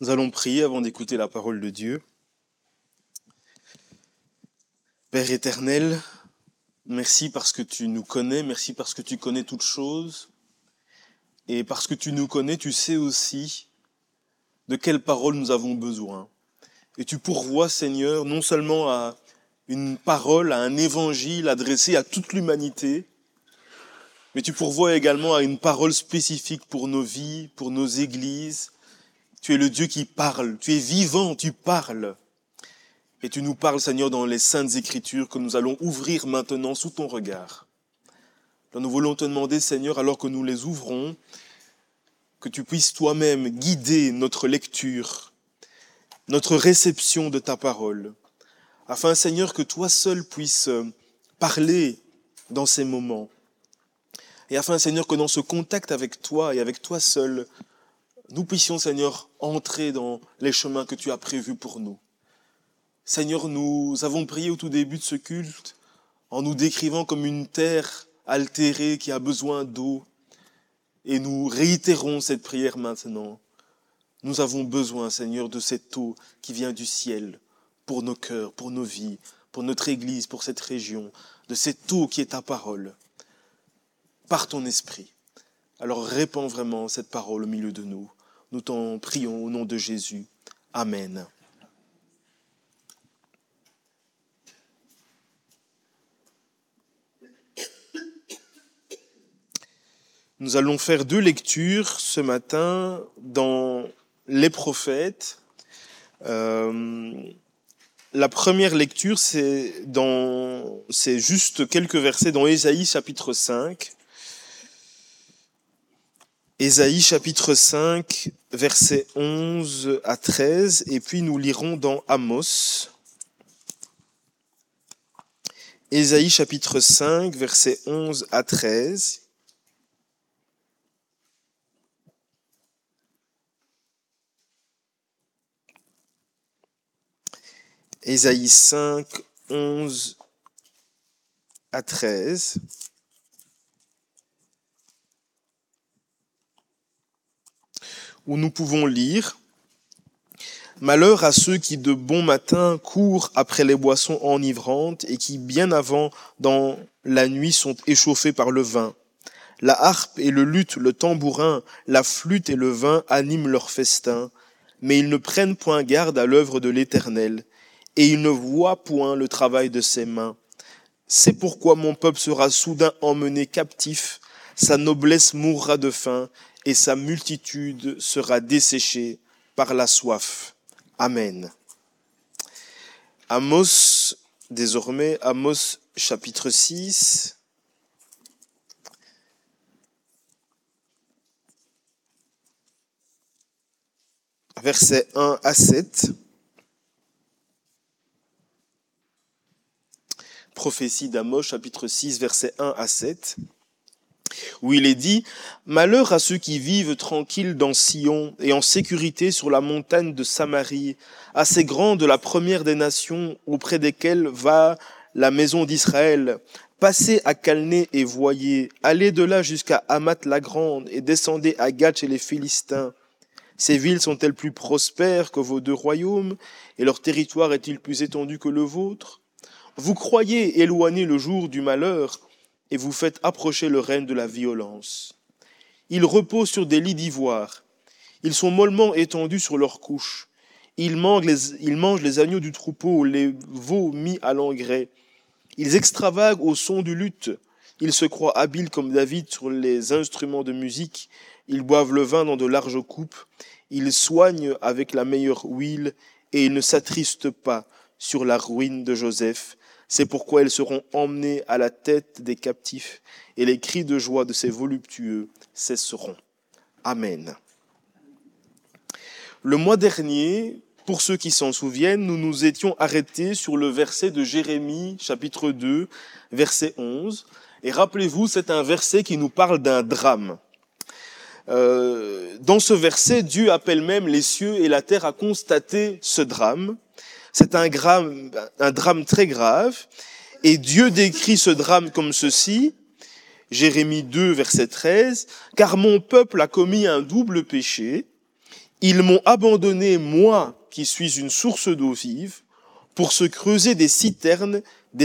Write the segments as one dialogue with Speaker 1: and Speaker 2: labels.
Speaker 1: Nous allons prier avant d'écouter la parole de Dieu. Père éternel, merci parce que tu nous connais, merci parce que tu connais toutes choses. Et parce que tu nous connais, tu sais aussi de quelles paroles nous avons besoin. Et tu pourvois, Seigneur, non seulement à une parole, à un évangile adressé à toute l'humanité, mais tu pourvois également à une parole spécifique pour nos vies, pour nos églises. Tu es le Dieu qui parle, tu es vivant, tu parles. Et tu nous parles, Seigneur, dans les Saintes Écritures que nous allons ouvrir maintenant sous ton regard. Alors nous voulons te demander, Seigneur, alors que nous les ouvrons, que tu puisses toi-même guider notre lecture, notre réception de ta parole, afin, Seigneur, que toi seul puisses parler dans ces moments. Et afin, Seigneur, que dans ce contact avec toi et avec toi seul, nous puissions, Seigneur, entrer dans les chemins que tu as prévus pour nous. Seigneur, nous avons prié au tout début de ce culte en nous décrivant comme une terre altérée qui a besoin d'eau. Et nous réitérons cette prière maintenant. Nous avons besoin, Seigneur, de cette eau qui vient du ciel pour nos cœurs, pour nos vies, pour notre Église, pour cette région, de cette eau qui est ta parole, par ton esprit. Alors répands vraiment cette parole au milieu de nous. Nous t'en prions au nom de Jésus. Amen. Nous allons faire 2 lectures ce matin dans les prophètes. La première lecture, c'est juste quelques versets dans Ésaïe chapitre 5. Ésaïe chapitre 5, versets 11 à 13, et puis nous lirons dans Amos. Ésaïe chapitre 5, versets 11 à 13. Ésaïe 5, 11 à 13. Où nous pouvons lire « Malheur à ceux qui de bon matin courent après les boissons enivrantes et qui bien avant dans la nuit sont échauffés par le vin. La harpe et le luth, le tambourin, la flûte et le vin animent leur festin, mais ils ne prennent point garde à l'œuvre de l'Éternel, et ils ne voient point le travail de ses mains. C'est pourquoi mon peuple sera soudain emmené captif, sa noblesse mourra de faim, et sa multitude sera desséchée par la soif. Amen. » Amos, désormais, Amos chapitre 6. Versets 1 à 7. Prophétie d'Amos, chapitre 6, versets 1 à 7. Où il est dit « Malheur à ceux qui vivent tranquilles dans Sion et en sécurité sur la montagne de Samarie, assez grande, la première des nations, auprès desquelles va la maison d'Israël. Passez à Calné et voyez, allez de là jusqu'à Hamath la grande et descendez à Gath et les Philistins. Ces villes sont-elles plus prospères que vos 2 royaumes, et leur territoire est-il plus étendu que le vôtre? Vous croyez éloigner le jour du malheur, et vous faites approcher le règne de la violence. Ils reposent sur des lits d'ivoire. Ils sont mollement étendus sur leurs couches. Ils mangent les agneaux du troupeau, les veaux mis à l'engrais. Ils extravaguent au son du luth. Ils se croient habiles comme David sur les instruments de musique. Ils boivent le vin dans de larges coupes. Ils soignent avec la meilleure huile, et ils ne s'attristent pas sur la ruine de Joseph. C'est pourquoi ils seront emmenés à la tête des captifs, et les cris de joie de ces voluptueux cesseront. Amen. Le mois dernier, pour ceux qui s'en souviennent, nous nous étions arrêtés sur le verset de Jérémie, chapitre 2, verset 11. Et rappelez-vous, c'est un verset qui nous parle d'un drame. Dans ce verset, Dieu appelle même les cieux et la terre à constater ce drame. C'est un drame très grave, et Dieu décrit ce drame comme ceci, Jérémie 2, verset 13, « Car mon peuple a commis un double péché, Ils m'ont abandonné, moi qui suis une source d'eau vive, pour se creuser des citernes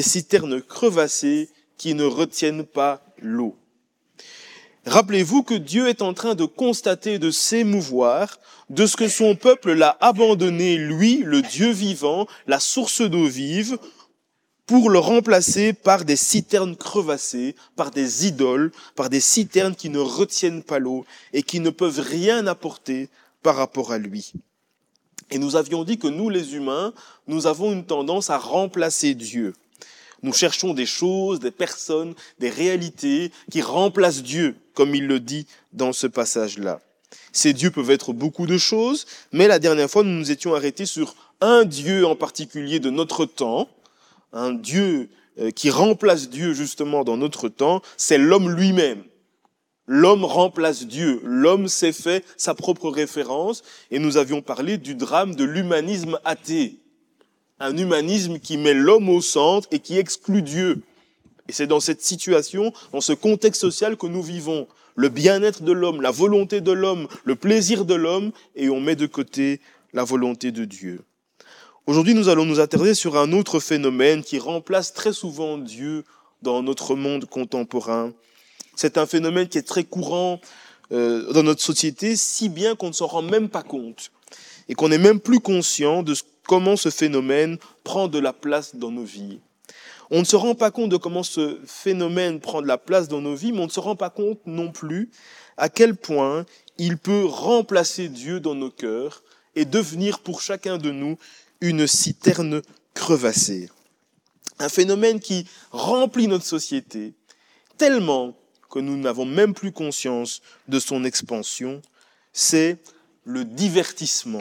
Speaker 1: crevassées qui ne retiennent pas l'eau. Rappelez-vous que Dieu est en train de constater, de s'émouvoir de ce que son peuple l'a abandonné, lui, le Dieu vivant, la source d'eau vive, pour le remplacer par des citernes crevassées, par des idoles, par des citernes qui ne retiennent pas l'eau et qui ne peuvent rien apporter par rapport à lui. Et nous avions dit que nous, les humains, nous avons une tendance à remplacer Dieu. Nous cherchons des choses, des personnes, des réalités qui remplacent Dieu, comme il le dit dans ce passage-là. Ces dieux peuvent être beaucoup de choses, mais la dernière fois, nous nous étions arrêtés sur un Dieu en particulier de notre temps, un Dieu qui remplace Dieu justement dans notre temps, c'est l'homme lui-même. L'homme remplace Dieu. L'homme s'est fait sa propre référence et nous avions parlé du drame de l'humanisme athée. Un humanisme qui met l'homme au centre et qui exclut Dieu. Et c'est dans cette situation, dans ce contexte social que nous vivons. Le bien-être de l'homme, la volonté de l'homme, le plaisir de l'homme, et on met de côté la volonté de Dieu. Aujourd'hui, nous allons nous attarder sur un autre phénomène qui remplace très souvent Dieu dans notre monde contemporain. C'est un phénomène qui est très courant dans notre société, si bien qu'on ne s'en rend même pas compte et qu'on n'est même plus conscient de comment ce phénomène prend de la place dans nos vies. On ne se rend pas compte de comment ce phénomène prend de la place dans nos vies, mais on ne se rend pas compte non plus à quel point il peut remplacer Dieu dans nos cœurs et devenir pour chacun de nous une citerne crevassée. Un phénomène qui remplit notre société tellement que nous n'avons même plus conscience de son expansion, c'est le divertissement.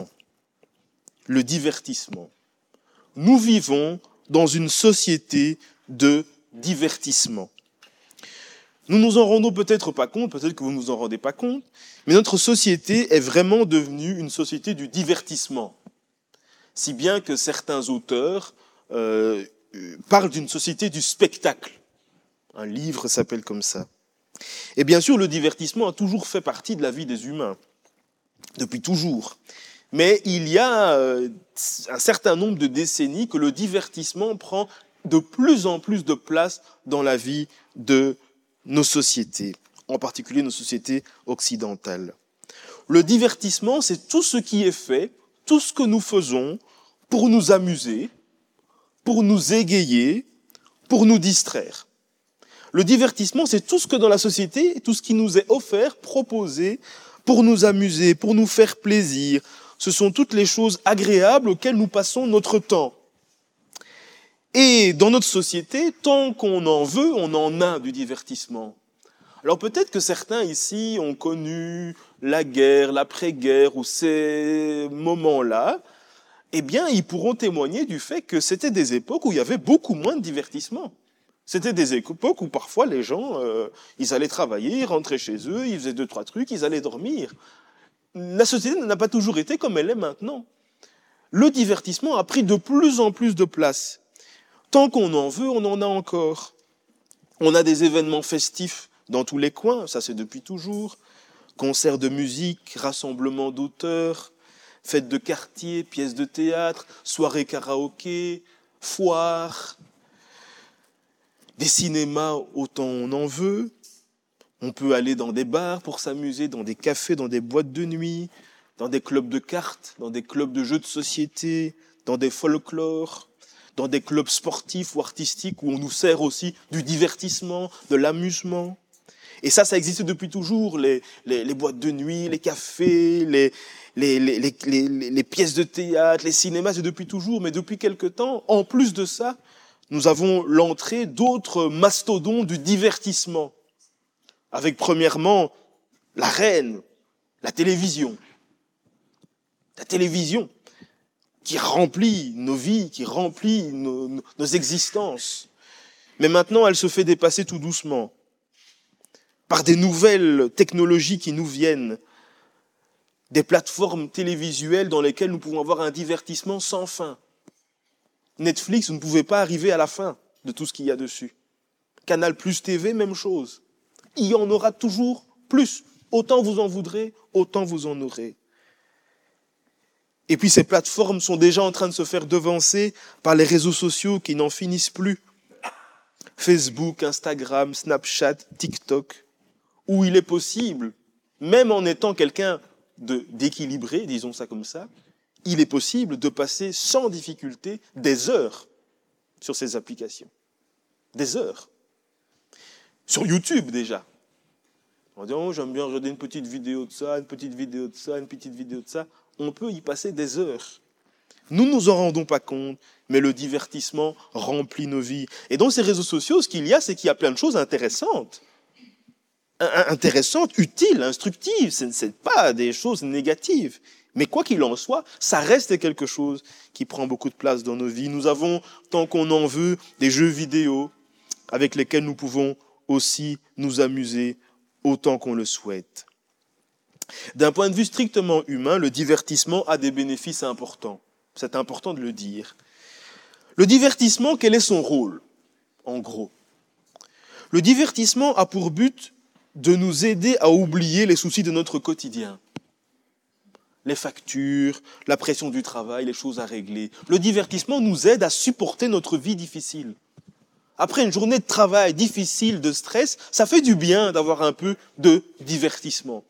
Speaker 1: Le divertissement. Nous vivons dans une société de divertissement. Nous nous en rendons peut-être pas compte, peut-être que vous ne vous en rendez pas compte, mais notre société est vraiment devenue une société du divertissement. Si bien que certains auteurs parlent d'une société du spectacle. Un livre s'appelle comme ça. Et bien sûr, le divertissement a toujours fait partie de la vie des humains, depuis toujours. Mais il y a un certain nombre de décennies que le divertissement prend de plus en plus de place dans la vie de nos sociétés, en particulier nos sociétés occidentales. Le divertissement, c'est tout ce qui est fait, tout ce que nous faisons pour nous amuser, pour nous égayer, pour nous distraire. Le divertissement, c'est tout ce que dans la société, tout ce qui nous est offert, proposé, pour nous amuser, pour nous faire plaisir. Ce sont toutes les choses agréables auxquelles nous passons notre temps. Et dans notre société, tant qu'on en veut, on en a du divertissement. Alors peut-être que certains ici ont connu la guerre, l'après-guerre ou ces moments-là, eh bien, ils pourront témoigner du fait que c'était des époques où il y avait beaucoup moins de divertissement. C'était des époques où parfois les gens, ils allaient travailler, ils rentraient chez eux, ils faisaient 2-3 trucs, ils allaient dormir. La société n'a pas toujours été comme elle est maintenant. Le divertissement a pris de plus en plus de place. Tant qu'on en veut, on en a encore. On a des événements festifs dans tous les coins, ça c'est depuis toujours. Concerts de musique, rassemblements d'auteurs, fêtes de quartier, pièces de théâtre, soirées karaoké, foires, des cinémas autant on en veut. On peut aller dans des bars pour s'amuser, dans des cafés, dans des boîtes de nuit, dans des clubs de cartes, dans des clubs de jeux de société, dans des folklores, dans des clubs sportifs ou artistiques où on nous sert aussi du divertissement, de l'amusement. Et ça existe depuis toujours, les boîtes de nuit, les cafés, les pièces de théâtre, les cinémas, c'est depuis toujours. Mais depuis quelque temps, en plus de ça, nous avons l'entrée d'autres mastodontes du divertissement. Avec premièrement la reine, la télévision. La télévision qui remplit nos vies, qui remplit nos existences. Mais maintenant, elle se fait dépasser tout doucement par des nouvelles technologies qui nous viennent, des plateformes télévisuelles dans lesquelles nous pouvons avoir un divertissement sans fin. Netflix, vous ne pouvez pas arriver à la fin de tout ce qu'il y a dessus. Canal Plus TV, même chose. Il y en aura toujours plus. Autant vous en voudrez, autant vous en aurez. Et puis ces plateformes sont déjà en train de se faire devancer par les réseaux sociaux qui n'en finissent plus. Facebook, Instagram, Snapchat, TikTok, où il est possible, même en étant quelqu'un d'équilibré, disons ça comme ça, il est possible de passer sans difficulté des heures sur ces applications. Des heures. Sur YouTube déjà. On dit, oh, j'aime bien regarder une petite vidéo de ça, une petite vidéo de ça, une petite vidéo de ça. On peut y passer des heures. Nous ne nous en rendons pas compte, mais le divertissement remplit nos vies. Et dans ces réseaux sociaux, ce qu'il y a, c'est qu'il y a plein de choses intéressantes. Intéressantes, utiles, instructives. Ce n'est pas des choses négatives. Mais quoi qu'il en soit, ça reste quelque chose qui prend beaucoup de place dans nos vies. Nous avons, tant qu'on en veut, des jeux vidéo avec lesquels nous pouvons aussi nous amuser autant qu'on le souhaite. D'un point de vue strictement humain, le divertissement a des bénéfices importants. C'est important de le dire. Le divertissement, quel est son rôle, en gros? Le divertissement a pour but de nous aider à oublier les soucis de notre quotidien. Les factures, la pression du travail, les choses à régler. Le divertissement nous aide à supporter notre vie difficile. Après une journée de travail difficile, de stress, ça fait du bien d'avoir un peu de divertissement.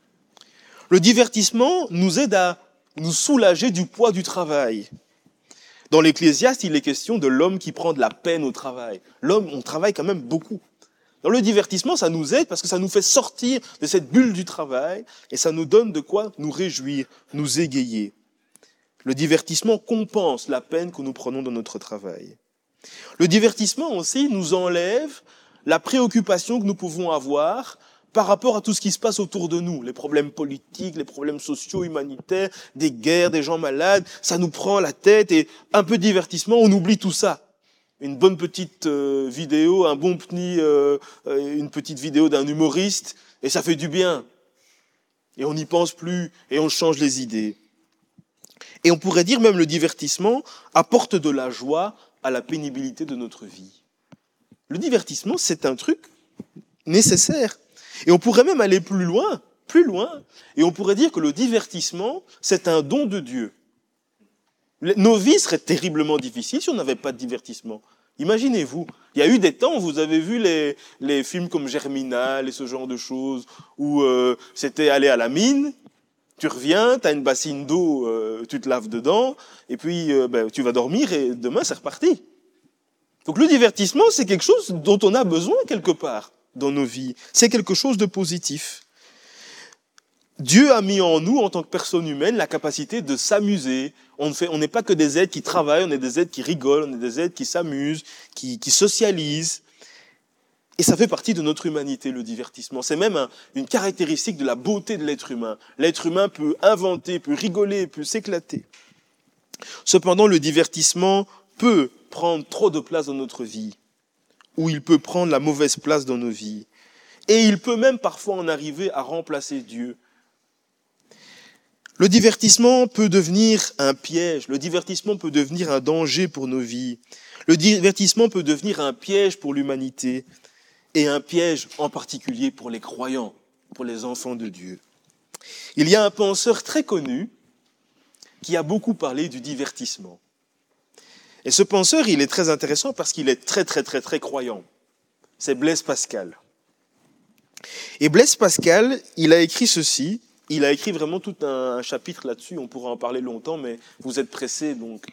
Speaker 1: Le divertissement nous aide à nous soulager du poids du travail. Dans l'Ecclésiaste, il est question de l'homme qui prend de la peine au travail. L'homme, on travaille quand même beaucoup. Dans le divertissement, ça nous aide parce que ça nous fait sortir de cette bulle du travail et ça nous donne de quoi nous réjouir, nous égayer. Le divertissement compense la peine que nous prenons dans notre travail. Le divertissement aussi nous enlève la préoccupation que nous pouvons avoir par rapport à tout ce qui se passe autour de nous, les problèmes politiques, les problèmes sociaux, humanitaires, des guerres, des gens malades, ça nous prend la tête et un peu de divertissement, on oublie tout ça. Une bonne petite vidéo, une petite vidéo d'un humoriste, et ça fait du bien. Et on n'y pense plus, et on change les idées. Et on pourrait dire même le divertissement apporte de la joie à la pénibilité de notre vie. Le divertissement, c'est un truc nécessaire. Et on pourrait même aller plus loin, et on pourrait dire que le divertissement, c'est un don de Dieu. Nos vies seraient terriblement difficiles si on n'avait pas de divertissement. Imaginez-vous, il y a eu des temps, vous avez vu les films comme Germinal et ce genre de choses, où c'était aller à la mine, tu reviens, tu as une bassine d'eau, tu te laves dedans, et puis tu vas dormir et demain c'est reparti. Donc le divertissement, c'est quelque chose dont on a besoin quelque part dans nos vies. C'est quelque chose de positif. Dieu a mis en nous, en tant que personne humaine, la capacité de s'amuser. On n'est pas que des êtres qui travaillent, on est des êtres qui rigolent, on est des êtres qui s'amusent, qui socialisent. Et ça fait partie de notre humanité, le divertissement. C'est même une caractéristique de la beauté de l'être humain. L'être humain peut inventer, peut rigoler, peut s'éclater. Cependant, le divertissement peut prendre trop de place dans notre vie, ou il peut prendre la mauvaise place dans nos vies. Et il peut même parfois en arriver à remplacer Dieu. Le divertissement peut devenir un piège, le divertissement peut devenir un danger pour nos vies. Le divertissement peut devenir un piège pour l'humanité et un piège en particulier pour les croyants, pour les enfants de Dieu. Il y a un penseur très connu qui a beaucoup parlé du divertissement. Et ce penseur, il est très intéressant parce qu'il est très, très, très, très croyant. C'est Blaise Pascal. Et Blaise Pascal, il a écrit ceci. Il a écrit vraiment tout un chapitre là-dessus. On pourra en parler longtemps, mais vous êtes pressés, donc.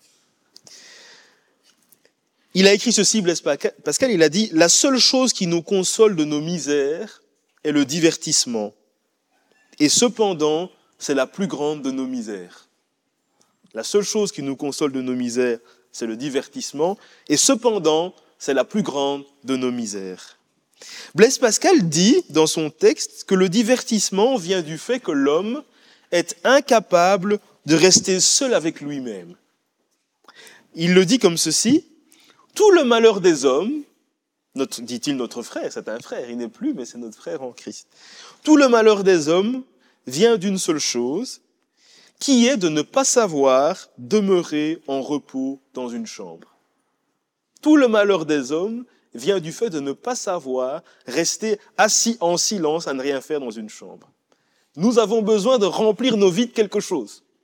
Speaker 1: Il a écrit ceci, Blaise Pascal, il a dit « La seule chose qui nous console de nos misères est le divertissement. Et cependant, c'est la plus grande de nos misères. » La seule chose qui nous console de nos misères, c'est le divertissement. Et cependant, c'est la plus grande de nos misères. Blaise Pascal dit dans son texte que le divertissement vient du fait que l'homme est incapable de rester seul avec lui-même. Il le dit comme ceci, « Tout le malheur des hommes, dit-il notre frère, c'est un frère, il n'est plus, mais c'est notre frère en Christ. Tout le malheur des hommes vient d'une seule chose, qui est de ne pas savoir demeurer en repos dans une chambre. Tout le malheur des hommes vient du fait de ne pas savoir rester assis en silence à ne rien faire dans une chambre. Nous avons besoin de remplir nos vies de quelque chose.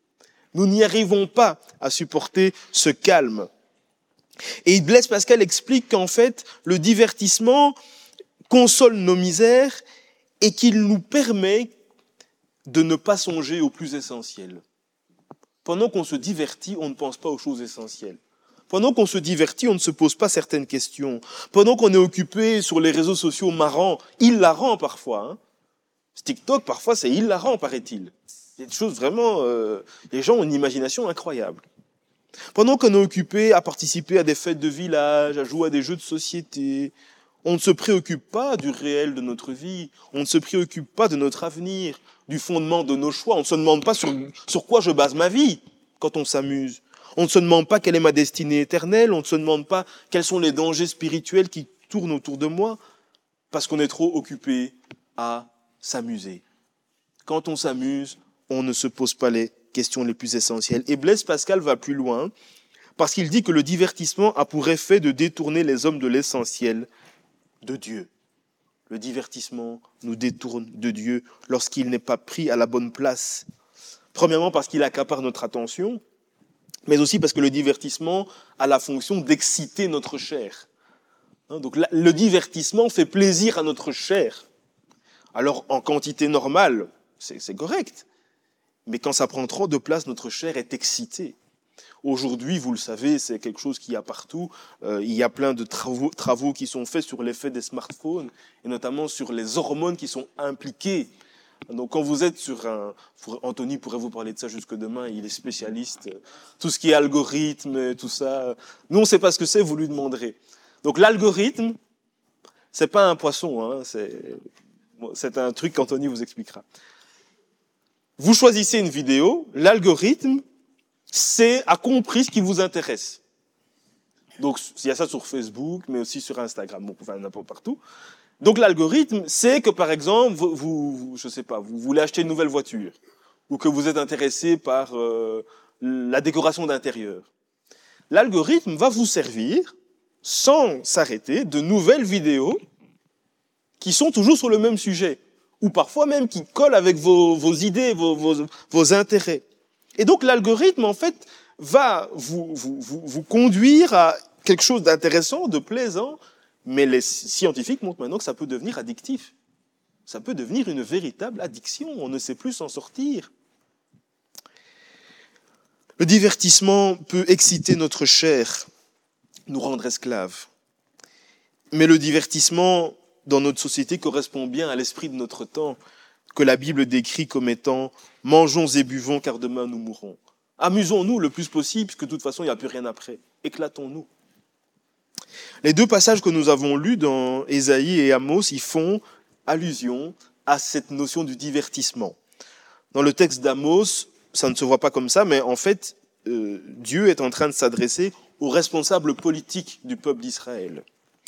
Speaker 1: Nous n'y arrivons pas à supporter ce calme. Et Blaise Pascal explique qu'en fait, le divertissement console nos misères et qu'il nous permet de ne pas songer au plus essentiel. Pendant qu'on se divertit, on ne pense pas aux choses essentielles. Pendant qu'on se divertit, on ne se pose pas certaines questions. Pendant qu'on est occupé sur les réseaux sociaux marrants, hilarants parfois. TikTok, parfois, c'est hilarant, paraît-il. Il y a des choses vraiment... les gens ont une imagination incroyable. Pendant qu'on est occupé à participer à des fêtes de village, à jouer à des jeux de société, on ne se préoccupe pas du réel de notre vie, on ne se préoccupe pas de notre avenir, du fondement de nos choix. On ne se demande pas sur quoi je base ma vie quand on s'amuse. On ne se demande pas quelle est ma destinée éternelle, on ne se demande pas quels sont les dangers spirituels qui tournent autour de moi, parce qu'on est trop occupé à s'amuser. Quand on s'amuse, on ne se pose pas les questions les plus essentielles. Et Blaise Pascal va plus loin, parce qu'il dit que le divertissement a pour effet de détourner les hommes de l'essentiel, de Dieu. Le divertissement nous détourne de Dieu lorsqu'il n'est pas pris à la bonne place. Premièrement, parce qu'il accapare notre attention, mais aussi parce que le divertissement a la fonction d'exciter notre chair. Donc le divertissement fait plaisir à notre chair. Alors en quantité normale, c'est correct. Mais quand ça prend trop de place, notre chair est excitée. Aujourd'hui, vous le savez, c'est quelque chose qu'il y a partout. Il y a plein de travaux qui sont faits sur l'effet des smartphones, et notamment sur les hormones qui sont impliquées. Donc quand vous êtes sur un... Anthony pourrait vous parler de ça jusque demain, il est spécialiste. Tout ce qui est algorithme, tout ça. Nous, on ne sait pas ce que c'est, vous lui demanderez. Donc l'algorithme, c'est pas un poisson, hein, c'est un truc qu'Anthony vous expliquera. Vous choisissez une vidéo, l'algorithme a compris ce qui vous intéresse. Donc, il y a ça sur Facebook, mais aussi sur Instagram, bon, enfin, n'importe partout. Donc, l'algorithme sait que, par exemple, vous voulez acheter une nouvelle voiture, ou que vous êtes intéressé par la décoration d'intérieur. L'algorithme va vous servir, sans s'arrêter, de nouvelles vidéos qui sont toujours sur le même sujet, ou parfois même qui collent avec vos idées, vos intérêts. Et donc l'algorithme, en fait, va vous conduire à quelque chose d'intéressant, de plaisant, mais les scientifiques montrent maintenant que ça peut devenir addictif. Ça peut devenir une véritable addiction, on ne sait plus s'en sortir. Le divertissement peut exciter notre chair, nous rendre esclaves. Mais le divertissement dans notre société correspond bien à l'esprit de notre temps, que la Bible décrit comme étant « mangeons et buvons car demain nous mourrons ». Amusons-nous le plus possible, puisque de toute façon il n'y a plus rien après. Éclatons-nous. Les deux passages que nous avons lus dans Ésaïe et Amos, ils font allusion à cette notion du divertissement. Dans le texte d'Amos, ça ne se voit pas comme ça, mais en fait, Dieu est en train de s'adresser aux responsables politiques du peuple d'Israël.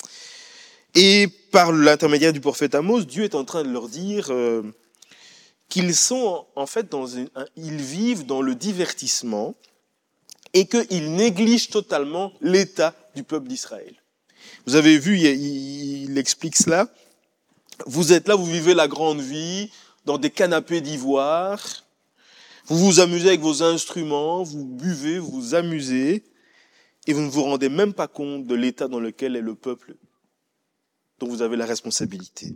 Speaker 1: Et par l'intermédiaire du prophète Amos, Dieu est en train de leur dire qu'ils sont en fait ils vivent dans le divertissement et qu'ils négligent totalement l'état du peuple d'Israël. Vous avez vu, il explique cela. Vous êtes là, vous vivez la grande vie dans des canapés d'ivoire. Vous vous amusez avec vos instruments, vous buvez, vous vous amusez, et vous ne vous rendez même pas compte de l'état dans lequel est le peuple dont vous avez la responsabilité.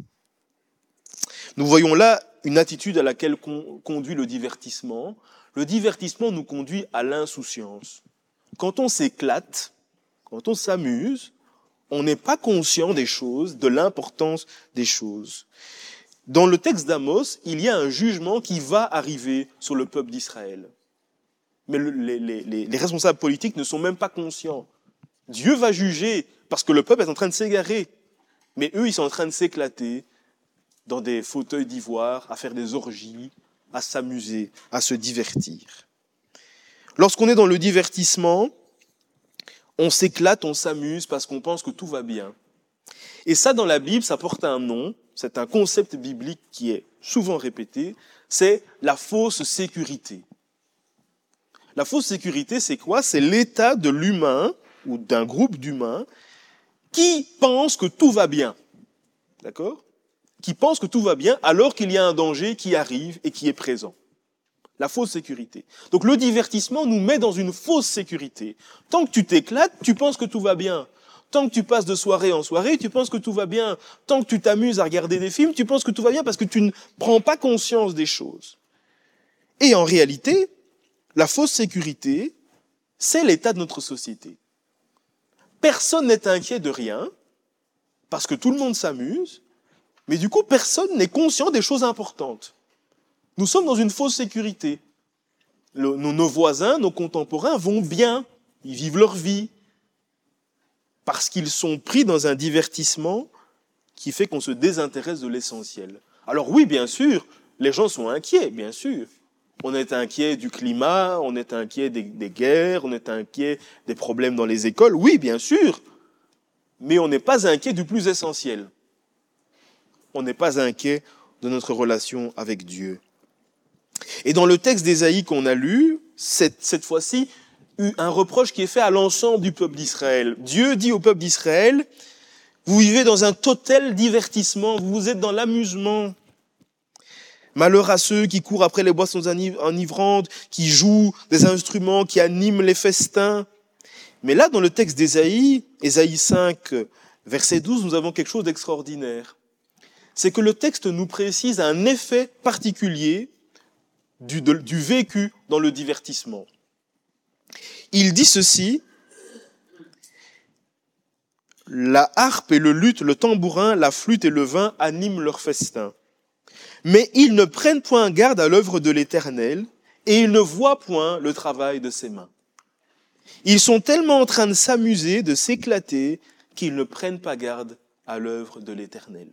Speaker 1: Nous voyons là une attitude à laquelle conduit le divertissement. Le divertissement nous conduit à l'insouciance. Quand on s'éclate, quand on s'amuse, on n'est pas conscient des choses, de l'importance des choses. Dans le texte d'Amos, il y a un jugement qui va arriver sur le peuple d'Israël. Mais les responsables politiques ne sont même pas conscients. Dieu va juger parce que le peuple est en train de s'égarer. Mais eux, ils sont en train de s'éclater dans des fauteuils d'ivoire, à faire des orgies, à s'amuser, à se divertir. Lorsqu'on est dans le divertissement, on s'éclate, on s'amuse parce qu'on pense que tout va bien. Et ça, dans la Bible, ça porte un nom, c'est un concept biblique qui est souvent répété, c'est la fausse sécurité. La fausse sécurité, c'est quoi? C'est l'état de l'humain, ou d'un groupe d'humains, qui pense que tout va bien. D'accord? Qui pense que tout va bien alors qu'il y a un danger qui arrive et qui est présent. La fausse sécurité. Donc le divertissement nous met dans une fausse sécurité. Tant que tu t'éclates, tu penses que tout va bien. Tant que tu passes de soirée en soirée, tu penses que tout va bien. Tant que tu t'amuses à regarder des films, tu penses que tout va bien parce que tu ne prends pas conscience des choses. Et en réalité, la fausse sécurité, c'est l'état de notre société. Personne n'est inquiet de rien, parce que tout le monde s'amuse, mais du coup, personne n'est conscient des choses importantes. Nous sommes dans une fausse sécurité. Nos voisins, nos contemporains vont bien, ils vivent leur vie, parce qu'ils sont pris dans un divertissement qui fait qu'on se désintéresse de l'essentiel. Alors oui, bien sûr, les gens sont inquiets, bien sûr. On est inquiet du climat, on est inquiet des guerres, on est inquiet des problèmes dans les écoles, oui, bien sûr, mais on n'est pas inquiet du plus essentiel. On n'est pas inquiet de notre relation avec Dieu. Et dans le texte d'Ésaïe qu'on a lu, cette fois-ci, un reproche qui est fait à l'ensemble du peuple d'Israël. Dieu dit au peuple d'Israël, vous vivez dans un total divertissement, vous êtes dans l'amusement. Malheur à ceux qui courent après les boissons enivrantes, qui jouent des instruments, qui animent les festins. Mais là, dans le texte d'Ésaïe, Ésaïe 5, verset 12, nous avons quelque chose d'extraordinaire. C'est que le texte nous précise un effet particulier du vécu dans le divertissement. Il dit ceci, la harpe et le luth, le tambourin, la flûte et le vin animent leur festin. Mais ils ne prennent point garde à l'œuvre de l'Éternel et ils ne voient point le travail de ses mains. Ils sont tellement en train de s'amuser, de s'éclater, qu'ils ne prennent pas garde à l'œuvre de l'Éternel.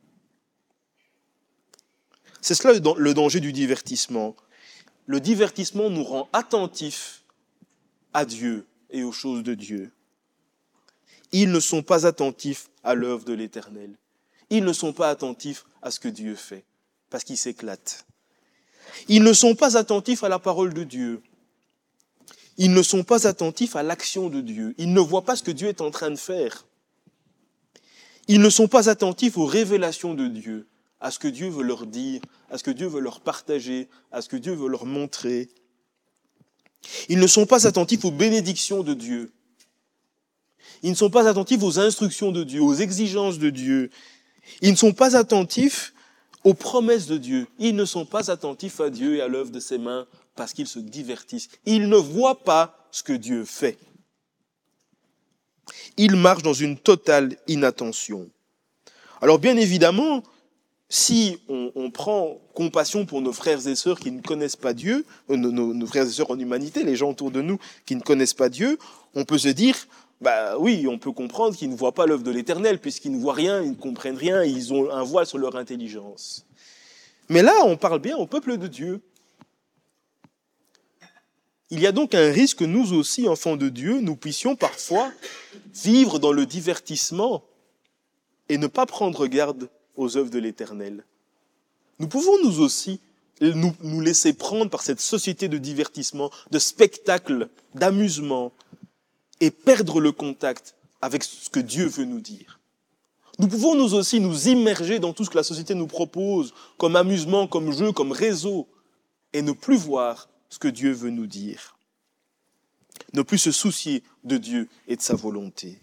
Speaker 1: C'est cela le danger du divertissement. Le divertissement nous rend attentifs à Dieu et aux choses de Dieu. Ils ne sont pas attentifs à l'œuvre de l'Éternel. Ils ne sont pas attentifs à ce que Dieu fait, parce qu'ils s'éclatent. Ils ne sont pas attentifs à la parole de Dieu. Ils ne sont pas attentifs à l'action de Dieu. Ils ne voient pas ce que Dieu est en train de faire. Ils ne sont pas attentifs aux révélations de Dieu, à ce que Dieu veut leur dire, à ce que Dieu veut leur partager, à ce que Dieu veut leur montrer. Ils ne sont pas attentifs aux bénédictions de Dieu. Ils ne sont pas attentifs aux instructions de Dieu, aux exigences de Dieu. Ils ne sont pas attentifs aux promesses de Dieu. Ils ne sont pas attentifs à Dieu et à l'œuvre de ses mains parce qu'ils se divertissent. Ils ne voient pas ce que Dieu fait. Ils marchent dans une totale inattention. Alors bien évidemment, si on prend compassion pour nos frères et sœurs qui ne connaissent pas Dieu, nos frères et sœurs en humanité, les gens autour de nous qui ne connaissent pas Dieu, on peut se dire, oui, on peut comprendre qu'ils ne voient pas l'œuvre de l'Éternel, puisqu'ils ne voient rien, ils ne comprennent rien, ils ont un voile sur leur intelligence. Mais là, on parle bien au peuple de Dieu. Il y a donc un risque que nous aussi, enfants de Dieu, nous puissions parfois vivre dans le divertissement et ne pas prendre garde aux œuvres de l'Éternel. Nous pouvons nous aussi nous laisser prendre par cette société de divertissement, de spectacle, d'amusement, et perdre le contact avec ce que Dieu veut nous dire. Nous pouvons nous aussi nous immerger dans tout ce que la société nous propose, comme amusement, comme jeu, comme réseau, et ne plus voir ce que Dieu veut nous dire. Ne plus se soucier de Dieu et de sa volonté.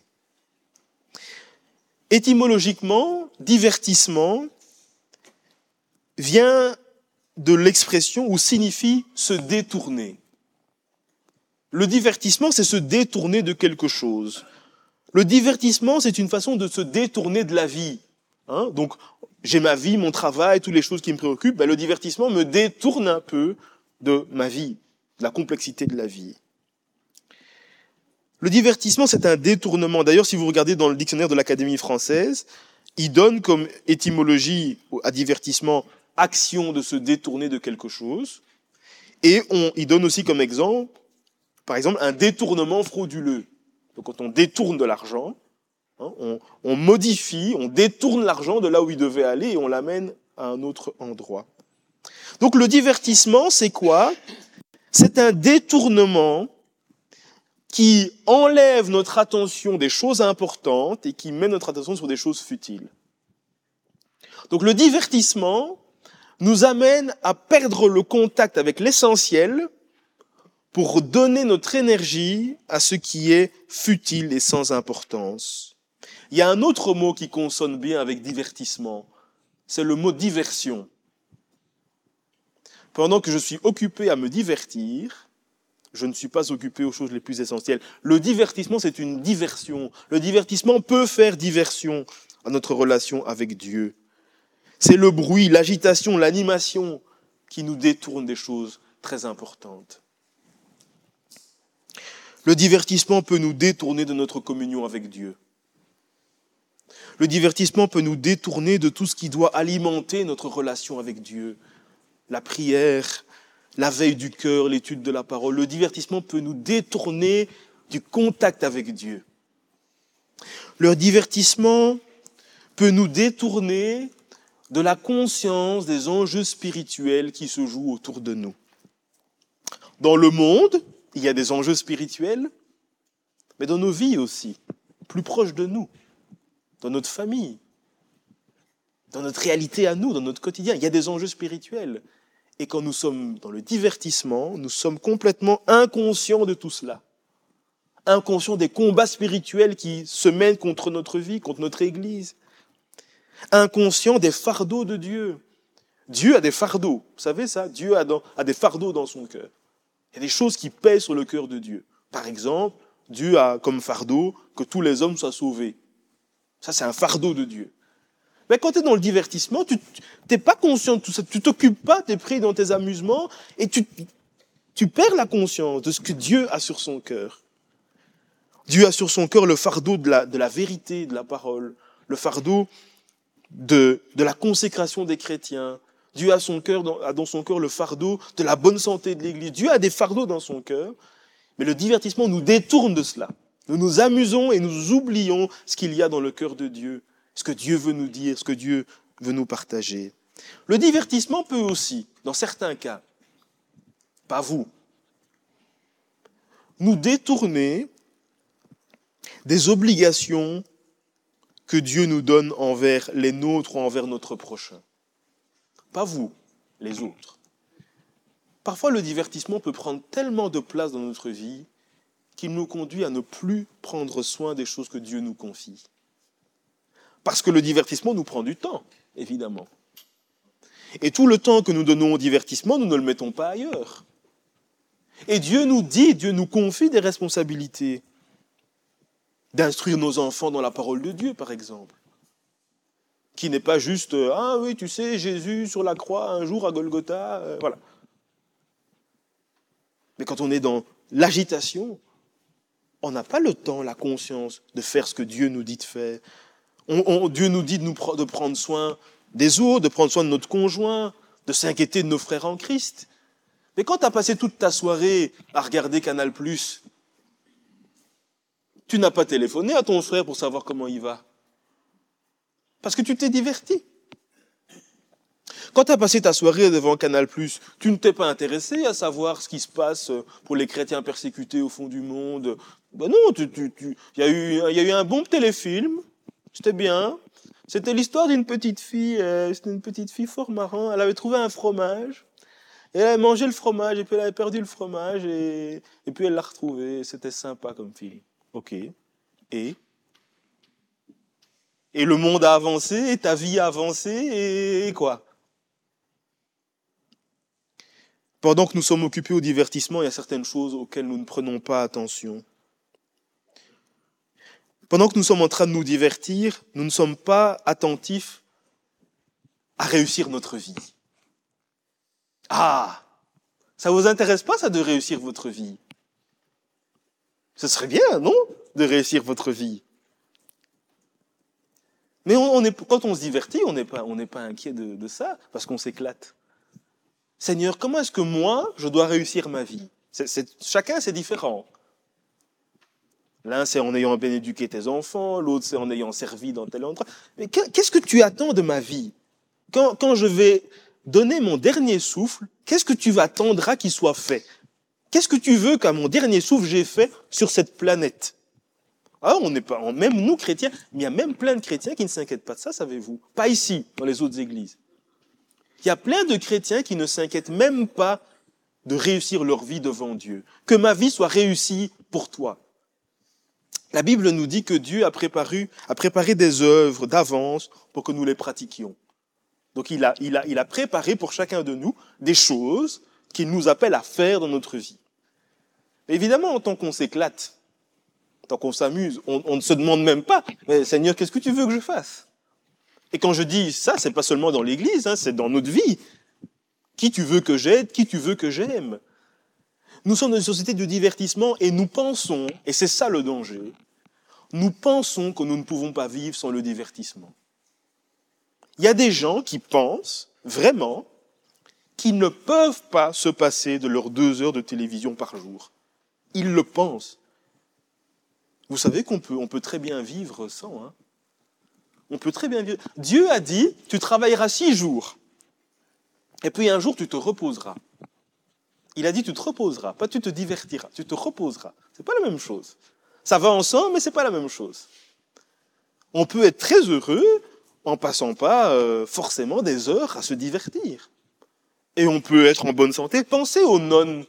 Speaker 1: Étymologiquement, divertissement vient de l'expression ou signifie se détourner. Le divertissement, c'est se détourner de quelque chose. Le divertissement, c'est une façon de se détourner de la vie. Donc, j'ai ma vie, mon travail, toutes les choses qui me préoccupent. Le divertissement me détourne un peu de ma vie, de la complexité de la vie. Le divertissement, c'est un détournement. D'ailleurs, si vous regardez dans le dictionnaire de l'Académie française, il donne comme étymologie à divertissement action de se détourner de quelque chose. Et il donne aussi comme exemple, par exemple, un détournement frauduleux. Donc, quand on détourne de l'argent, on modifie, on détourne l'argent de là où il devait aller et on l'amène à un autre endroit. Donc, le divertissement, c'est quoi ? C'est un détournement qui enlève notre attention des choses importantes et qui met notre attention sur des choses futiles. Donc, le divertissement nous amène à perdre le contact avec l'essentiel pour donner notre énergie à ce qui est futile et sans importance. Il y a un autre mot qui consonne bien avec divertissement, c'est le mot diversion. Pendant que je suis occupé à me divertir, je ne suis pas occupé aux choses les plus essentielles. Le divertissement, c'est une diversion. Le divertissement peut faire diversion à notre relation avec Dieu. C'est le bruit, l'agitation, l'animation qui nous détournent des choses très importantes. Le divertissement peut nous détourner de notre communion avec Dieu. Le divertissement peut nous détourner de tout ce qui doit alimenter notre relation avec Dieu. La prière, la veille du cœur, l'étude de la parole. Le divertissement peut nous détourner du contact avec Dieu. Le divertissement peut nous détourner de la conscience des enjeux spirituels qui se jouent autour de nous. Dans le monde, il y a des enjeux spirituels, mais dans nos vies aussi, plus proches de nous, dans notre famille, dans notre réalité à nous, dans notre quotidien, il y a des enjeux spirituels. Et quand nous sommes dans le divertissement, nous sommes complètement inconscients de tout cela. Inconscients des combats spirituels qui se mènent contre notre vie, contre notre Église. Inconscients des fardeaux de Dieu. Dieu a des fardeaux. Vous savez ça? Dieu a des fardeaux dans son cœur. Il y a des choses qui pèsent sur le cœur de Dieu. Par exemple, Dieu a comme fardeau que tous les hommes soient sauvés. Ça, c'est un fardeau de Dieu. Mais quand tu es dans le divertissement, tu n'es pas conscient de tout ça. Tu ne t'occupes pas, tu es pris dans tes amusements et tu perds la conscience de ce que Dieu a sur son cœur. Dieu a sur son cœur le fardeau de la vérité, de la parole, le fardeau de la consécration des chrétiens. Dieu a dans son cœur le fardeau de la bonne santé de l'Église. Dieu a des fardeaux dans son cœur, mais le divertissement nous détourne de cela. Nous nous amusons et nous oublions ce qu'il y a dans le cœur de Dieu, ce que Dieu veut nous dire, ce que Dieu veut nous partager. Le divertissement peut aussi, dans certains cas, pas vous, nous détourner des obligations que Dieu nous donne envers les nôtres ou envers notre prochain. Pas vous, les autres. Parfois, le divertissement peut prendre tellement de place dans notre vie qu'il nous conduit à ne plus prendre soin des choses que Dieu nous confie. Parce que le divertissement nous prend du temps, évidemment. Et tout le temps que nous donnons au divertissement, nous ne le mettons pas ailleurs. Et Dieu nous confie des responsabilités. D'instruire nos enfants dans la parole de Dieu, par exemple. Qui n'est pas juste, ah oui, tu sais, Jésus sur la croix, un jour à Golgotha, voilà. Mais quand on est dans l'agitation, on n'a pas le temps, la conscience de faire ce que Dieu nous dit de faire. Dieu nous dit de prendre soin des autres, de prendre soin de notre conjoint, de s'inquiéter de nos frères en Christ. Mais quand tu as passé toute ta soirée à regarder Canal+, tu n'as pas téléphoné à ton frère pour savoir comment il va. Parce que tu t'es diverti. Quand tu as passé ta soirée devant Canal+, tu ne t'es pas intéressé à savoir ce qui se passe pour les chrétiens persécutés au fond du monde. Ben non, il y a eu un bon téléfilm, c'était bien. C'était l'histoire d'une petite fille, c'était une petite fille fort marrante. Elle avait trouvé un fromage, et elle avait mangé le fromage, et puis elle avait perdu le fromage, et puis elle l'a retrouvé. C'était sympa comme film. Ok. Et le monde a avancé, et ta vie a avancé, et quoi? Pendant que nous sommes occupés au divertissement, il y a certaines choses auxquelles nous ne prenons pas attention. Pendant que nous sommes en train de nous divertir, nous ne sommes pas attentifs à réussir notre vie. Ah, ça vous intéresse pas, ça, de réussir votre vie? Ce serait bien, non, de réussir votre vie? Mais quand on se divertit, on n'est pas inquiet de ça, parce qu'on s'éclate. Seigneur, comment est-ce que moi, je dois réussir ma vie? Chacun, c'est différent. L'un, c'est en ayant bien éduqué tes enfants, l'autre, c'est en ayant servi dans tel endroit. Mais qu'est-ce que tu attends de ma vie? Quand je vais donner mon dernier souffle, qu'est-ce que tu attendras qu'il soit fait? Qu'est-ce que tu veux qu'à mon dernier souffle, j'ai fait sur cette planète? Ah, on n'est pas, même nous, chrétiens, il y a même plein de chrétiens qui ne s'inquiètent pas de ça, savez-vous? Pas ici, dans les autres églises. Il y a plein de chrétiens qui ne s'inquiètent même pas de réussir leur vie devant Dieu. Que ma vie soit réussie pour toi. La Bible nous dit que Dieu a préparé des œuvres d'avance pour que nous les pratiquions. Donc il a préparé pour chacun de nous des choses qu'il nous appelle à faire dans notre vie. Mais évidemment, en tant qu'on s'éclate, en tant qu'on s'amuse, on ne se demande même pas, mais Seigneur, qu'est-ce que tu veux que je fasse? Et quand je dis ça, c'est pas seulement dans l'église, c'est dans notre vie. Qui tu veux que j'aide, qui tu veux que j'aime? Nous sommes dans une société de divertissement et nous pensons, et c'est ça le danger, nous pensons que nous ne pouvons pas vivre sans le divertissement. Il y a des gens qui pensent, vraiment, qu'ils ne peuvent pas se passer de leurs 2 heures de télévision par jour. Ils le pensent. Vous savez qu'on peut très bien vivre sans. On peut très bien vivre. Dieu a dit, tu travailleras 6 jours. Et puis un jour, tu te reposeras. Il a dit, tu te reposeras, pas tu te divertiras, tu te reposeras. C'est pas la même chose. Ça va ensemble, mais c'est pas la même chose. On peut être très heureux en passant pas forcément des heures à se divertir. Et on peut être en bonne santé. Pensez aux nonnes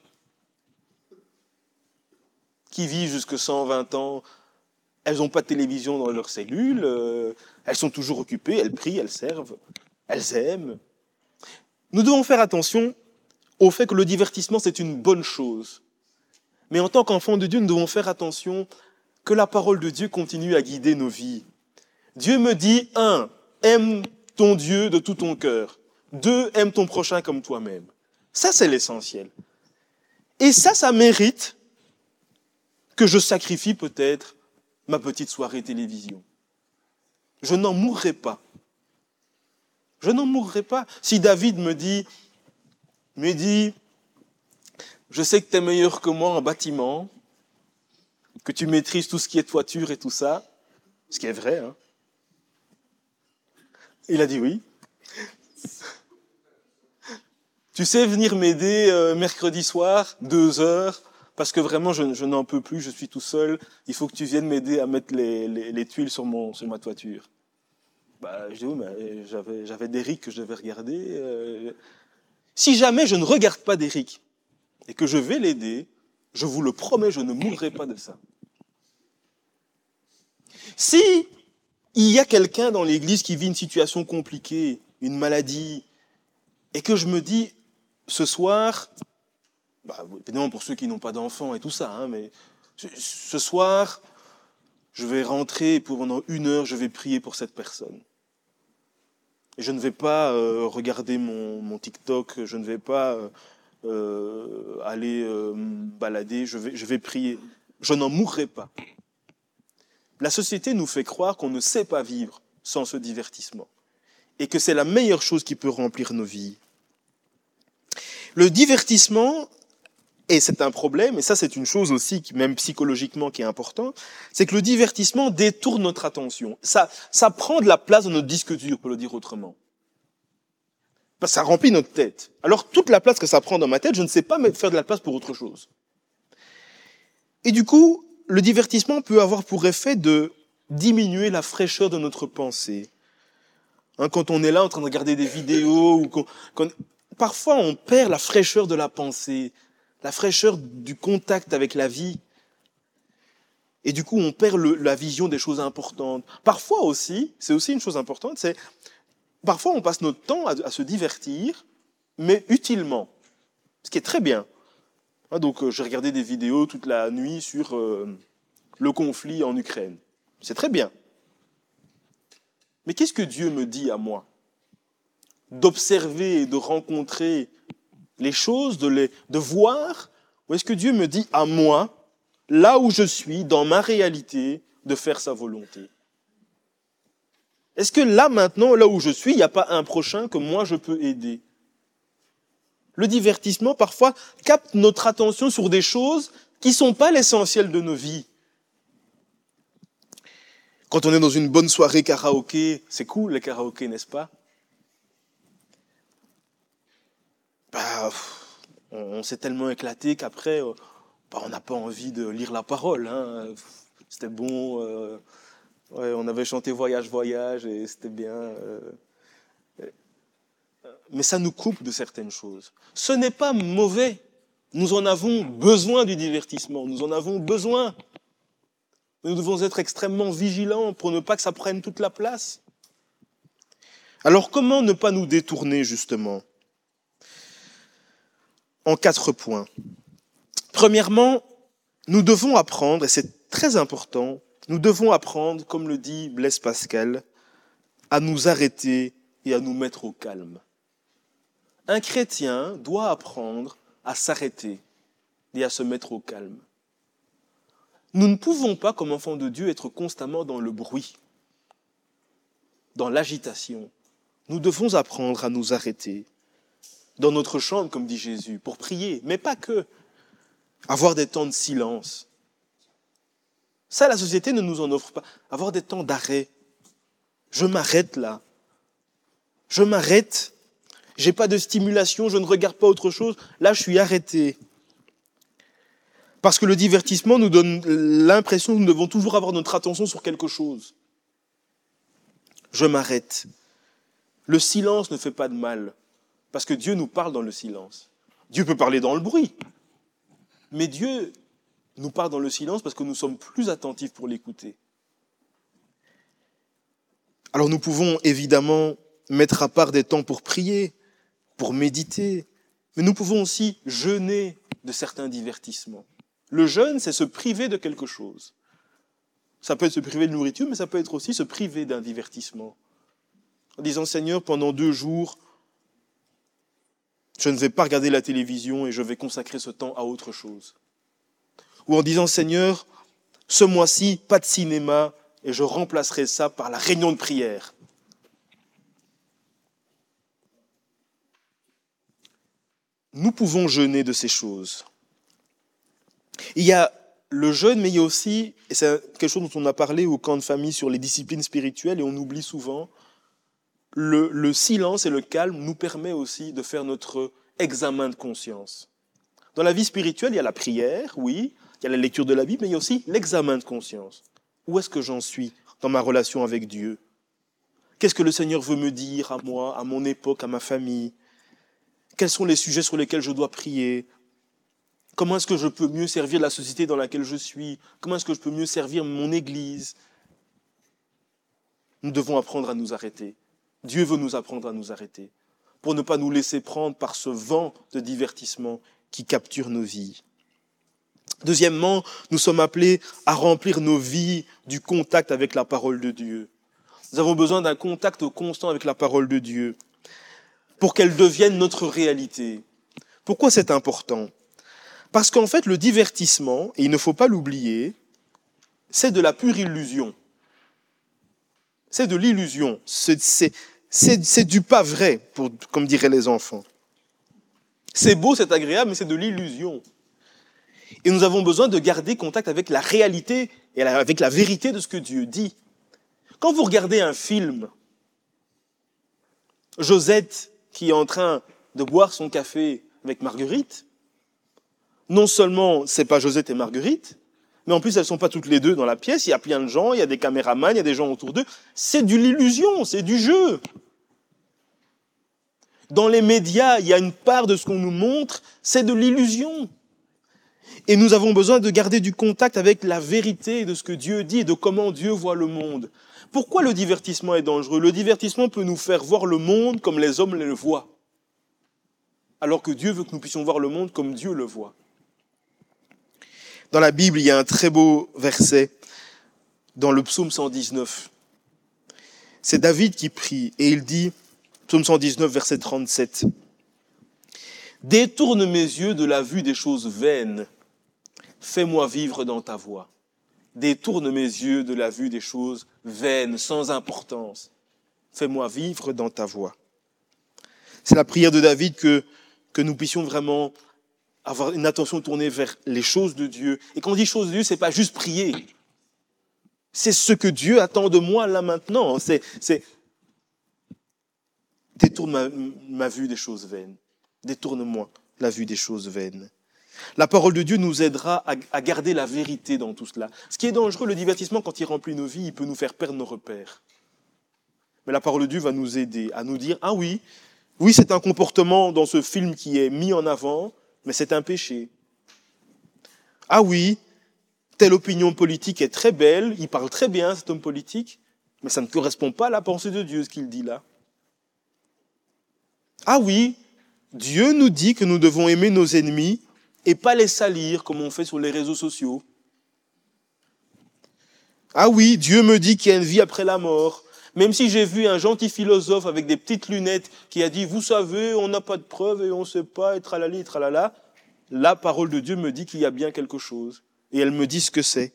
Speaker 1: qui vivent jusque 120 ans. Elles n'ont pas de télévision dans leur cellule. Elles sont toujours occupées, elles prient, elles servent, elles aiment. Nous devons faire attention au fait que le divertissement, c'est une bonne chose. Mais en tant qu'enfants de Dieu, nous devons faire attention que la parole de Dieu continue à guider nos vies. Dieu me dit, 1, aime ton Dieu de tout ton cœur. 2, aime ton prochain comme toi-même. Ça, c'est l'essentiel. Et ça mérite que je sacrifie peut-être ma petite soirée télévision. Je n'en mourrai pas. Je n'en mourrai pas. Si David me dit, je sais que tu es meilleur que moi en bâtiment, que tu maîtrises tout ce qui est toiture et tout ça, ce qui est vrai, Il a dit oui. Tu sais venir m'aider mercredi soir, 2 heures, parce que vraiment je n'en peux plus, je suis tout seul, il faut que tu viennes m'aider à mettre les tuiles sur ma toiture. Je dis oui, mais j'avais d'Éric que je devais regarder. Si jamais je ne regarde pas d'Éric et que je vais l'aider, je vous le promets, je ne mourrai pas de ça. Si il y a quelqu'un dans l'église qui vit une situation compliquée, une maladie, et que je me dis, ce soir, évidemment pour ceux qui n'ont pas d'enfants et tout ça, mais ce soir, je vais rentrer et pendant 1 heure, je vais prier pour cette personne. Et je ne vais pas regarder mon TikTok, je ne vais pas aller me balader, je vais prier. Je n'en mourrai pas. La société nous fait croire qu'on ne sait pas vivre sans ce divertissement et que c'est la meilleure chose qui peut remplir nos vies. Le divertissement, et c'est un problème, et ça c'est une chose aussi, même psychologiquement, qui est important, c'est que le divertissement détourne notre attention. Ça prend de la place dans notre disque dur, pour le dire autrement. Parce que ça remplit notre tête. Alors toute la place que ça prend dans ma tête, je ne sais pas faire de la place pour autre chose. Et du coup, le divertissement peut avoir pour effet de diminuer la fraîcheur de notre pensée. Quand on est là en train de regarder des vidéos, parfois on perd la fraîcheur de la pensée, la fraîcheur du contact avec la vie. Et du coup, on perd la vision des choses importantes. Parfois aussi, c'est aussi une chose importante, parfois on passe notre temps à se divertir, mais utilement, ce qui est très bien. Donc j'ai regardé des vidéos toute la nuit sur le conflit en Ukraine. C'est très bien. Mais qu'est-ce que Dieu me dit à moi? D'observer et de rencontrer les choses, de voir? Ou est-ce que Dieu me dit à moi, là où je suis, dans ma réalité, de faire sa volonté? Est-ce que là, maintenant, là où je suis, il n'y a pas un prochain que moi je peux aider? Le divertissement, parfois, capte notre attention sur des choses qui ne sont pas l'essentiel de nos vies. Quand on est dans une bonne soirée karaoké, c'est cool les karaokés, n'est-ce pas? On s'est tellement éclaté qu'après, on n'a pas envie de lire la parole. C'était bon, on avait chanté Voyage, Voyage et c'était bien. mais ça nous coupe de certaines choses. Ce n'est pas mauvais. Nous en avons besoin du divertissement, nous en avons besoin. Nous devons être extrêmement vigilants pour ne pas que ça prenne toute la place. Alors comment ne pas nous détourner justement ? En 4 points. Premièrement, nous devons apprendre, et c'est très important, nous devons apprendre, comme le dit Blaise Pascal, à nous arrêter et à nous mettre au calme. Un chrétien doit apprendre à s'arrêter et à se mettre au calme. Nous ne pouvons pas, comme enfants de Dieu, être constamment dans le bruit, dans l'agitation. Nous devons apprendre à nous arrêter dans notre chambre, comme dit Jésus, pour prier, mais pas que. Avoir des temps de silence. Ça, la société ne nous en offre pas. Avoir des temps d'arrêt. Je m'arrête là. Je m'arrête. J'ai pas de stimulation, je ne regarde pas autre chose. Là, je suis arrêté. Parce que le divertissement nous donne l'impression que nous devons toujours avoir notre attention sur quelque chose. Je m'arrête. Le silence ne fait pas de mal. Parce que Dieu nous parle dans le silence. Dieu peut parler dans le bruit. Mais Dieu nous parle dans le silence parce que nous sommes plus attentifs pour l'écouter. Alors nous pouvons évidemment mettre à part des temps pour prier, pour méditer, mais nous pouvons aussi jeûner de certains divertissements. Le jeûne, c'est se priver de quelque chose. Ça peut être se priver de nourriture, mais ça peut être aussi se priver d'un divertissement. En disant, Seigneur, pendant 2 jours, je ne vais pas regarder la télévision et je vais consacrer ce temps à autre chose. Ou en disant, Seigneur, ce mois-ci, pas de cinéma et je remplacerai ça par la réunion de prière. Nous pouvons jeûner de ces choses. Il y a le jeûne, mais il y a aussi, et c'est quelque chose dont on a parlé au camp de famille sur les disciplines spirituelles et on oublie souvent, le silence et le calme nous permet aussi de faire notre examen de conscience. Dans la vie spirituelle, il y a la prière, oui, il y a la lecture de la Bible, mais il y a aussi l'examen de conscience. Où est-ce que j'en suis dans ma relation avec Dieu ? Qu'est-ce que le Seigneur veut me dire à moi, à mon époque, à ma famille ? Quels sont les sujets sur lesquels je dois prier ? Comment est-ce que je peux mieux servir la société dans laquelle je suis ? Comment est-ce que je peux mieux servir mon Église ? Nous devons apprendre à nous arrêter. Dieu veut nous apprendre à nous arrêter pour ne pas nous laisser prendre par ce vent de divertissement qui capture nos vies. Deuxièmement, nous sommes appelés à remplir nos vies du contact avec la parole de Dieu. Nous avons besoin d'un contact constant avec la parole de Dieu pour qu'elle devienne notre réalité. Pourquoi c'est important ? Parce qu'en fait, le divertissement, et il ne faut pas l'oublier, c'est de la pure illusion. C'est de l'illusion. C'est du pas vrai, comme diraient les enfants. C'est beau, c'est agréable, mais c'est de l'illusion. Et nous avons besoin de garder contact avec la réalité et avec la vérité de ce que Dieu dit. Quand vous regardez un film, Josette qui est en train de boire son café avec Marguerite, non seulement c'est pas Josette et Marguerite, mais en plus elles sont pas toutes les deux dans la pièce, il y a plein de gens, il y a des caméramans, il y a des gens autour d'eux. C'est de l'illusion, c'est du jeu. Dans les médias, il y a une part de ce qu'on nous montre, c'est de l'illusion. Et nous avons besoin de garder du contact avec la vérité de ce que Dieu dit et de comment Dieu voit le monde. Pourquoi le divertissement est dangereux ? Le divertissement peut nous faire voir le monde comme les hommes le voient, alors que Dieu veut que nous puissions voir le monde comme Dieu le voit. Dans la Bible, il y a un très beau verset dans le psaume 119. C'est David qui prie et il dit, psaume 119, verset 37, « Détourne mes yeux de la vue des choses vaines, fais-moi vivre dans ta voie. » Détourne mes yeux de la vue des choses vaines, sans importance. Fais-moi vivre dans ta voie. C'est la prière de David que nous puissions vraiment avoir une attention tournée vers les choses de Dieu. Et quand on dit choses de Dieu, c'est pas juste prier. C'est ce que Dieu attend de moi là maintenant. C'est détourne ma vue des choses vaines. Détourne-moi la vue des choses vaines. La parole de Dieu nous aidera à garder la vérité dans tout cela. Ce qui est dangereux, le divertissement, quand il remplit nos vies, il peut nous faire perdre nos repères. Mais la parole de Dieu va nous aider à nous dire, ah oui, Oui, c'est un comportement dans ce film qui est mis en avant, mais c'est un péché. Ah oui, telle opinion politique est très belle, il parle très bien, cet homme politique, mais ça ne correspond pas à la pensée de Dieu, ce qu'il dit là. Ah oui, Dieu nous dit que nous devons aimer nos ennemis et pas les salir comme on fait sur les réseaux sociaux. Ah oui, Dieu me dit qu'il y a une vie après la mort. Même si j'ai vu un gentil philosophe avec des petites lunettes qui a dit « Vous savez, on n'a pas de preuves et on ne sait pas, et tralali, et tralala », la parole de Dieu me dit qu'il y a bien quelque chose. Et elle me dit ce que c'est.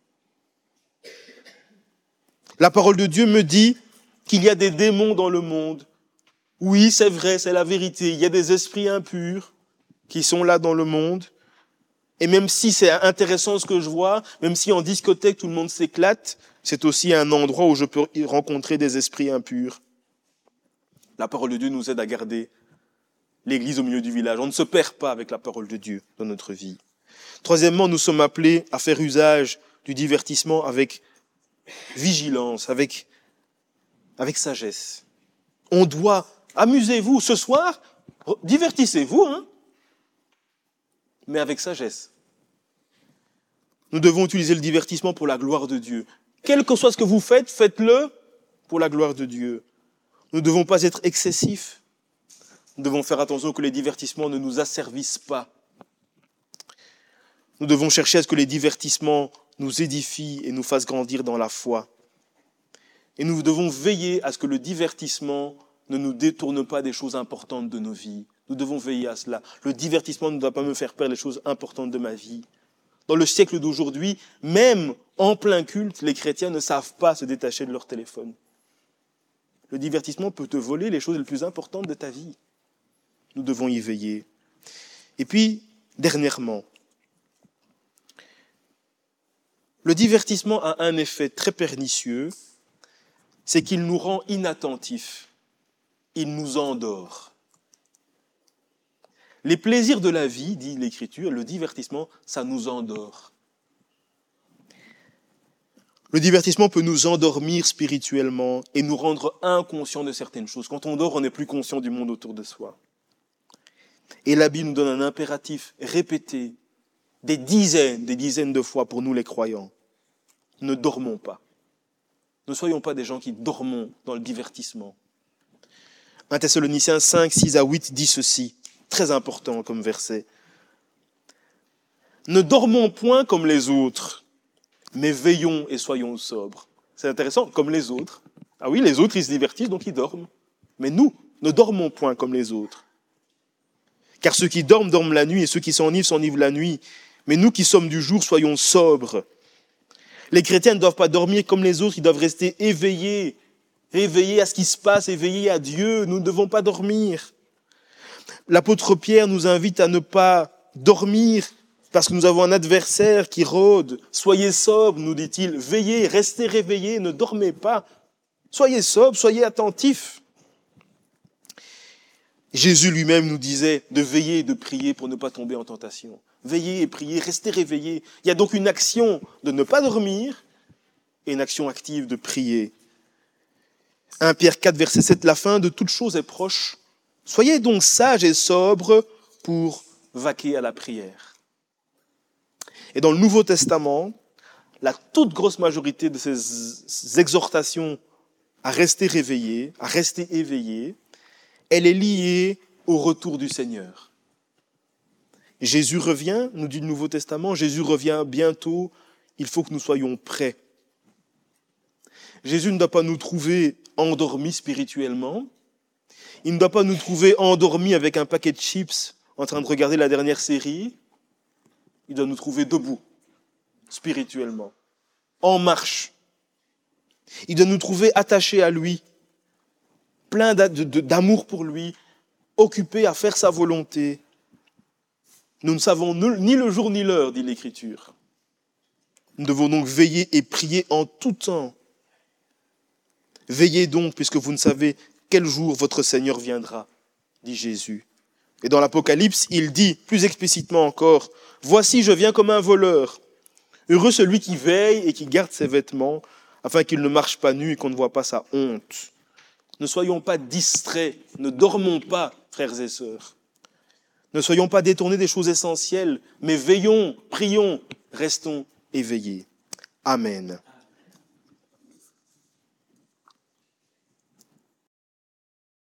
Speaker 1: La parole de Dieu me dit qu'il y a des démons dans le monde. Oui, c'est vrai, c'est la vérité. Il y a des esprits impurs qui sont là dans le monde. Et même si c'est intéressant ce que je vois, même si en discothèque tout le monde s'éclate, c'est aussi un endroit où je peux rencontrer des esprits impurs. La parole de Dieu nous aide à garder l'église au milieu du village. On ne se perd pas avec la parole de Dieu dans notre vie. Troisièmement, nous sommes appelés à faire usage du divertissement avec vigilance, avec sagesse. On doit, amusez-vous ce soir, divertissez-vous, mais avec sagesse. Nous devons utiliser le divertissement pour la gloire de Dieu. Quel que soit ce que vous faites, faites-le pour la gloire de Dieu. Nous ne devons pas être excessifs. Nous devons faire attention que les divertissements ne nous asservissent pas. Nous devons chercher à ce que les divertissements nous édifient et nous fassent grandir dans la foi. Et nous devons veiller à ce que le divertissement ne nous détourne pas des choses importantes de nos vies. Nous devons veiller à cela. Le divertissement ne doit pas me faire perdre les choses importantes de ma vie. Dans le siècle d'aujourd'hui, même en plein culte, les chrétiens ne savent pas se détacher de leur téléphone. Le divertissement peut te voler les choses les plus importantes de ta vie. Nous devons y veiller. Et puis, dernièrement, le divertissement a un effet très pernicieux, c'est qu'il nous rend inattentifs. Il nous endort. Les plaisirs de la vie, dit l'Écriture, le divertissement, ça nous endort. Le divertissement peut nous endormir spirituellement et nous rendre inconscients de certaines choses. Quand on dort, on n'est plus conscient du monde autour de soi. Et la Bible nous donne un impératif répété des dizaines de fois pour nous les croyants. Ne dormons pas. Ne soyons pas des gens qui dormons dans le divertissement. 1 Thessaloniciens 5, 6 à 8 dit ceci, très important comme verset. Ne dormons point comme les autres, mais veillons et soyons sobres. C'est intéressant, comme les autres. Ah oui, les autres, ils se divertissent, donc ils dorment. Mais nous, ne dormons point comme les autres. Car ceux qui dorment, dorment la nuit, et ceux qui s'enivrent la nuit. Mais nous qui sommes du jour, soyons sobres. Les chrétiens ne doivent pas dormir comme les autres, ils doivent rester éveillés à ce qui se passe, éveillés à Dieu. Nous ne devons pas dormir. L'apôtre Pierre nous invite à ne pas dormir parce que nous avons un adversaire qui rôde. Soyez sobres, nous dit-il. Veillez, restez réveillés, ne dormez pas. Soyez sobres, soyez attentifs. Jésus lui-même nous disait de veiller et de prier pour ne pas tomber en tentation. Veillez et priez, restez réveillés. Il y a donc une action de ne pas dormir et une action active de prier. 1 Pierre 4, verset 7, la fin de toute chose est proche. Soyez donc sages et sobres pour vaquer à la prière. Et dans le Nouveau Testament, la toute grosse majorité de ces exhortations à rester réveillés, à rester éveillés, elle est liée au retour du Seigneur. Jésus revient, nous dit le Nouveau Testament, Jésus revient bientôt, il faut que nous soyons prêts. Jésus ne doit pas nous trouver endormis spirituellement, il ne doit pas nous trouver endormis avec un paquet de chips en train de regarder la dernière série, il doit nous trouver debout, spirituellement, en marche. Il doit nous trouver attachés à lui, plein d'amour pour lui, occupés à faire sa volonté. Nous ne savons ni le jour ni l'heure, dit l'Écriture. Nous devons donc veiller et prier en tout temps. Veillez donc, puisque vous ne savez quel jour votre Seigneur viendra, dit Jésus. Et dans l'Apocalypse, il dit plus explicitement encore, « Voici, je viens comme un voleur. Heureux celui qui veille et qui garde ses vêtements, afin qu'il ne marche pas nu et qu'on ne voit pas sa honte. Ne soyons pas distraits, ne dormons pas, frères et sœurs. Ne soyons pas détournés des choses essentielles, mais veillons, prions, restons éveillés. Amen.